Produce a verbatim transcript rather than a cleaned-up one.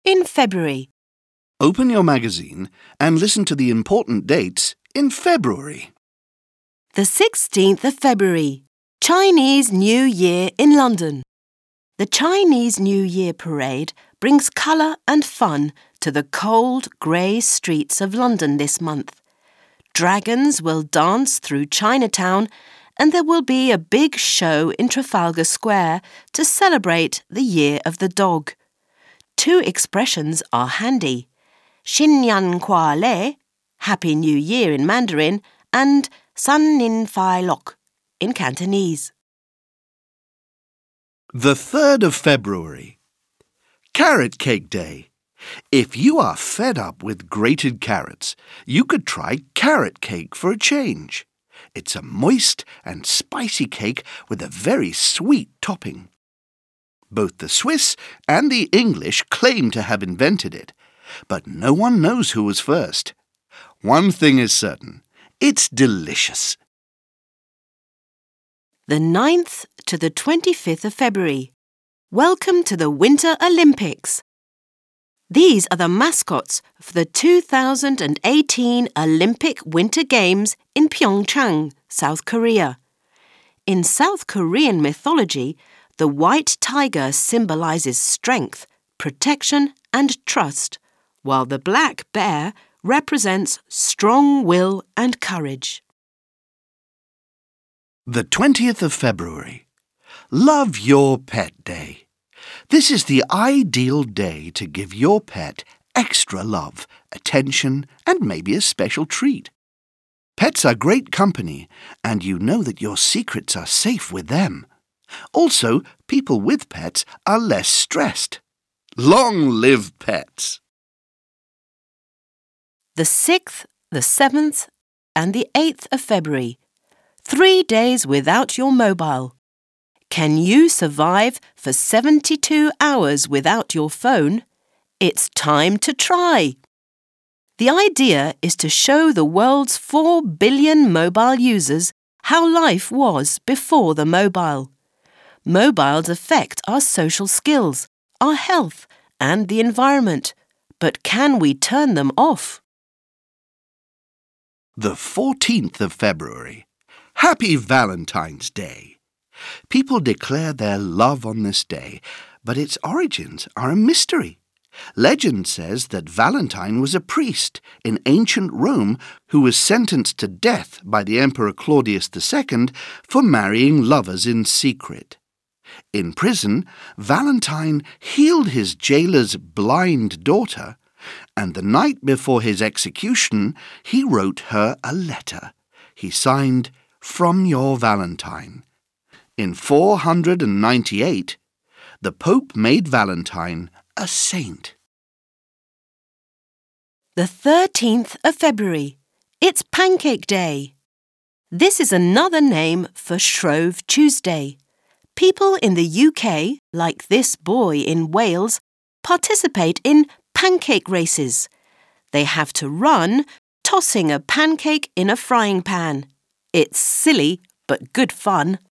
in February. Open your magazine and listen to the important dates in February. The sixteenth of February, Chinese New Year in London. The Chinese New Year parade brings colour and fun to the cold, grey streets of London this month. Dragons will dance through Chinatown and there will be a big show in Trafalgar Square to celebrate the Year of the Dog. Two expressions are handy. Xin Yan Kwa Le, Happy New Year in Mandarin, and San Nin Fai Lok in Cantonese. The third of February, Carrot Cake Day. If you are fed up with grated carrots, you could try carrot cake for a change. It's a moist and spicy cake with a very sweet topping. Both the Swiss and the English claim to have invented it, but no one knows who was first. One thing is certain, it's delicious. The ninth to the twenty-fifth of February. Welcome to the Winter Olympics. These are the mascots for the two thousand eighteen Olympic Winter Games in Pyeongchang, South Korea. In South Korean mythology, the white tiger symbolizes strength, protection, and trust, while the black bear represents strong will and courage. The twentieth of February, Love Your Pet Day. This is the ideal day to give your pet extra love, attention, and maybe a special treat. Pets are great company, and you know that your secrets are safe with them. Also, people with pets are less stressed. Long live pets! The sixth, the seventh, and the eighth of February. Three days without your mobile. Can you survive for seventy-two hours without your phone? It's time to try. The idea is to show the world's four billion mobile users how life was before the mobile. Mobiles affect our social skills, our health, and the environment. But can we turn them off? The fourteenth of February. Happy Valentine's Day. People declare their love on this day, but its origins are a mystery. Legend says that Valentine was a priest in ancient Rome who was sentenced to death by the Emperor Claudius the Second for marrying lovers in secret. In prison, Valentine healed his jailer's blind daughter, and the night before his execution, he wrote her a letter. He signed, "From your Valentine." In four hundred ninety-eight, the Pope made Valentine a saint. The thirteenth of February. It's Pancake Day. This is another name for Shrove Tuesday. People in the U K, like this boy in Wales, participate in pancake races. They have to run, tossing a pancake in a frying pan. It's silly, but good fun.